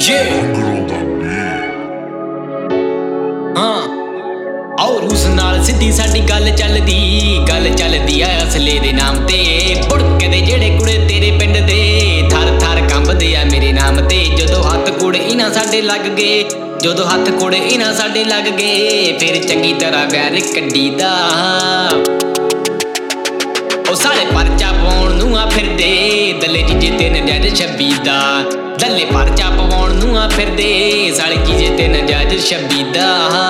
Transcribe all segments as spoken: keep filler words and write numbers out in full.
और उस नाल सीधी साडी गल चलदी गल चलदी आ असले दे नाम ते भुड़कदे जेड़े कुड़े तेरे पिंड दे थर थर कंबदे आ मेरे नाम ते जदों हत्थ कुड़े इन्हां साडे लग गए जदों हत्थ कुड़े इन्हां साडे लग गए फिर चंगी तरह प्यार कड्डीदा ओ साले परचा पाउण नूं आ फिरदे दले जीजे ते नजायज छब्बी दा दले परचा पाउण नूं आ फिरदे साले जीजे ते नजायज छब्बी दा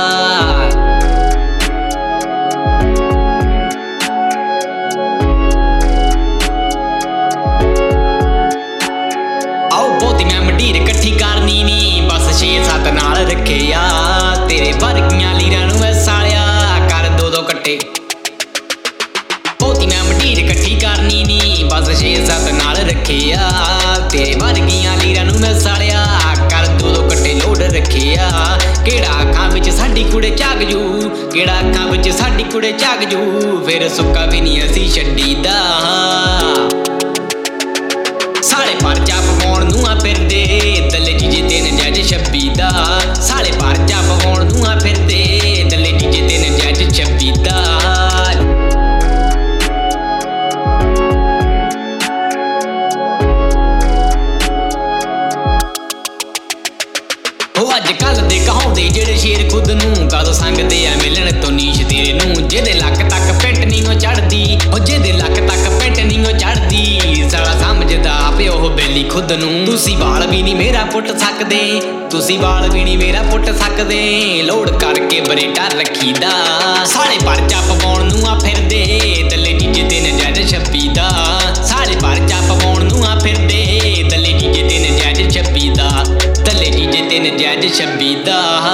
मंडीर कट्ठी करनी नी बस छे सत्त नाल रखे आ तेरे वर्गियां लीरां नूं मैं सालिया कर दो दो कट्टे पोती मैं मंडीर कट्ठी करनी नी बस छे सत्त नाल रखे आ तेरे वर्गियां लीरां नूं मैं सालिया कर दो दो कट्टे लोड रखे आ केड़ा अखां विच साडी कुड़े झाग जू केड़ा अखां विच साडी कुड़े झाग जू फिर सुक्का भी नहीं असीं छड्डीदा साले परचा पवाउण नूं आ फिरदे दले जीजे ते नजायज छब्बी दा साले परचा पवाउण नूं आ फिरदे दले जीजे ते नजायज छब्बी दा ओ अजकल दे कहाउंदे जेड़े शेर खुद नूं कदों संगदे आ मिलण तो नीश तेरे नूं जेदे लक तक पेंट नी ओ चढ़दी ओ जेदे लक तक पेंट नी ओ चढ़दी साला समझदा पिओ बेली खुद नूं तुसी वाल भी नहीं मेरा पुट सकदे तुसी वाल भी नहीं मेरा पुट सकदे लोड करके बरेटा रखीदा साले परचा पवाउण नूं आ फिरदे दले जीजे ते नजायज छब्बी दा साले परचा पवाउण नूं आ फिरदे दले जीजे ते नजायज छब्बी दा दले जीजे ते नजायज छब्बी दा